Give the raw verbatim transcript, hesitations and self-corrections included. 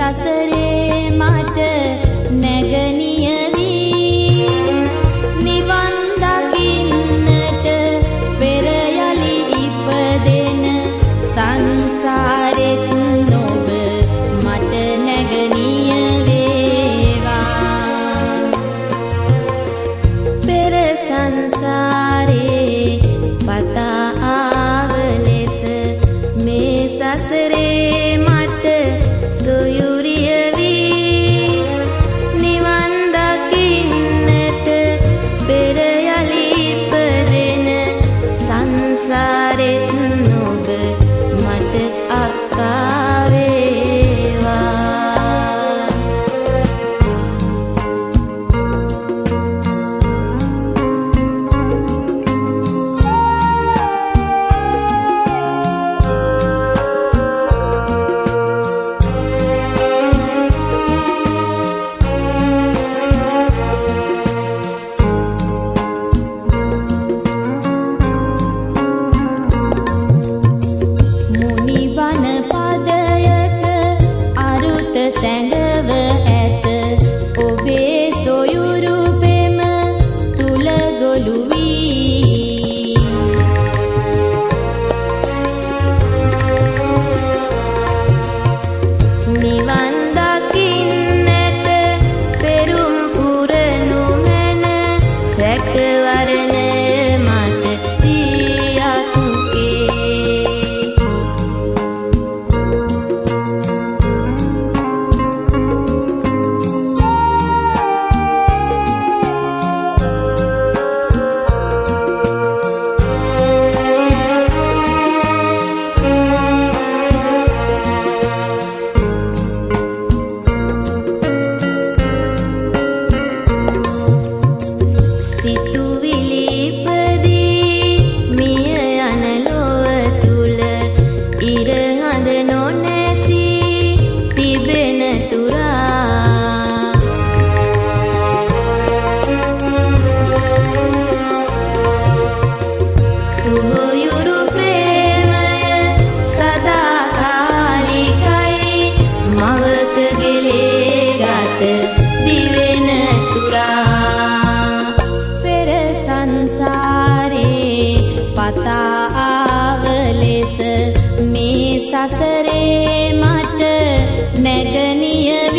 සසරේ මට නැගණිය වී නිවන් දකින්නට පෙර යලි ඉපදෙන සංසාරෙත් නොබ මට නැගණිය වේවා. පෙර සංසාරේ පතා ආව ලෙස මේ සසරේ මට සොයුරිය වී නිවන් දකින්නට පෙර යලි ඉපදෙන සංසාරෙත් නොබ මට අක්කා වේවා. මුනිවන පදයක අරුත සැඟව ඇත ඔබේ සොයුරු පෙම තුල ගොළු වී. නිවන් දකින්නට පෙරුම් පුරනු මැන රැකවරණ මට තියතුකේ. සිතුවිලි ඉපදී මිය යන ලොව තුල ඉර හඳ නොනැසී තිබෙන තුරා සුහුයුරු ප්‍රේමය සදාකාලිකයි මවකගේ ලේ ගත දිවෙන තුරා. පෙර සංසාරේ පතා ආව ලෙස මේ සසරේ මට නැගණිය